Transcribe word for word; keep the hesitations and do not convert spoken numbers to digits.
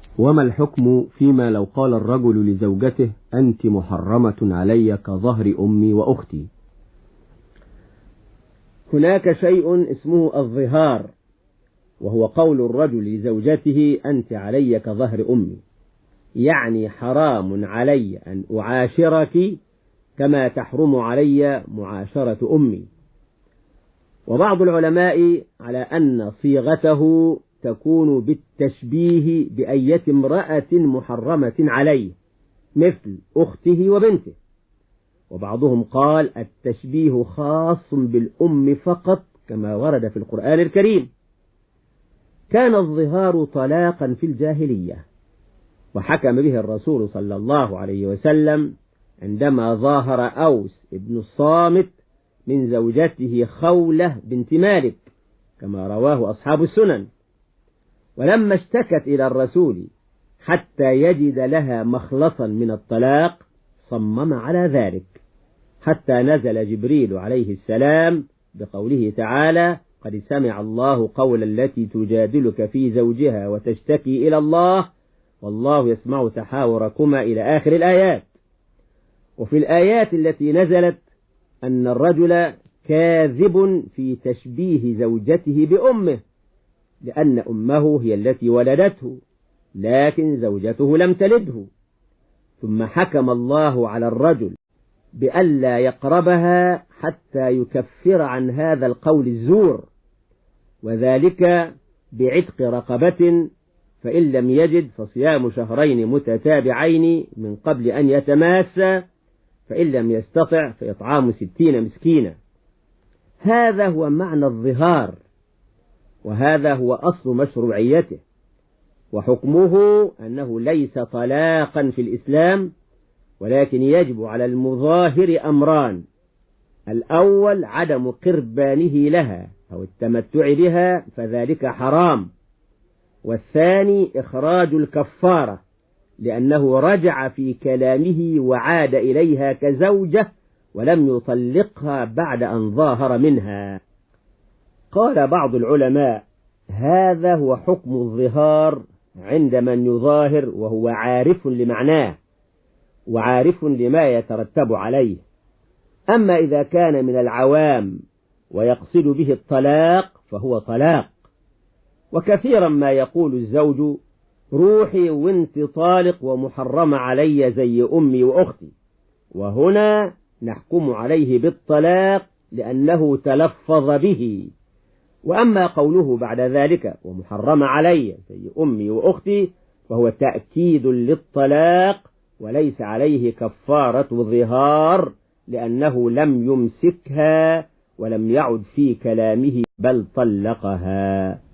وما الحكم فيما لو قال الرجل لزوجته أنت محرمة علي كظهر أمي وأختي؟ هناك شيء اسمه الظهار، وهو قول الرجل لزوجته أنت علي كظهر أمي، يعني حرام علي أن أعاشرك كما تحرم علي معاشرة أمي. وبعض العلماء على أن صيغته تكون بالتشبيه بأية امرأة محرمة عليه مثل أخته وبنته، وبعضهم قال التشبيه خاص بالأم فقط كما ورد في القرآن الكريم. كان الظهار طلاقا في الجاهلية، وحكم به الرسول صلى الله عليه وسلم عندما ظاهر أوس ابن الصامت من زوجته خولة بنت مالك كما رواه أصحاب السنن. ولما اشتكت إلى الرسول حتى يجد لها مخلصا من الطلاق صمم على ذلك، حتى نزل جبريل عليه السلام بقوله تعالى قد سمع الله قول التي تجادلك في زوجها وتشتكي إلى الله والله يسمع تحاوركما إلى آخر الآيات. وفي الآيات التي نزلت أن الرجل كاذب في تشبيه زوجته بأمه، لأن أمه هي التي ولدته لكن زوجته لم تلده. ثم حكم الله على الرجل بألا يقربها حتى يكفر عن هذا القول الزور، وذلك بعتق رقبة، فإن لم يجد فصيام شهرين متتابعين من قبل أن يتماسى، فإن لم يستطع فإطعام ستين مسكينا. هذا هو معنى الظهار، وهذا هو أصل مشروعيته، وحكمه أنه ليس طلاقا في الإسلام، ولكن يجب على المظاهر أمران: الأول عدم قربانه لها أو التمتع بها فذلك حرام، والثاني إخراج الكفارة لأنه رجع في كلامه وعاد إليها كزوجة ولم يطلقها بعد أن ظاهر منها. قال بعض العلماء هذا هو حكم الظهار عند من يظاهر وهو عارف لمعناه وعارف لما يترتب عليه. أما إذا كان من العوام ويقصد به الطلاق فهو طلاق. وكثيرا ما يقول الزوج روحي وانت طالق ومحرمة علي زي أمي وأختي، وهنا نحكم عليه بالطلاق لأنه تلفظ به. وأما قوله بعد ذلك ومحرمة علي زي أمي وأختي فهو تأكيد للطلاق وليس عليه كفارة ظهار، لأنه لم يمسكها ولم يعد في كلامه بل طلقها.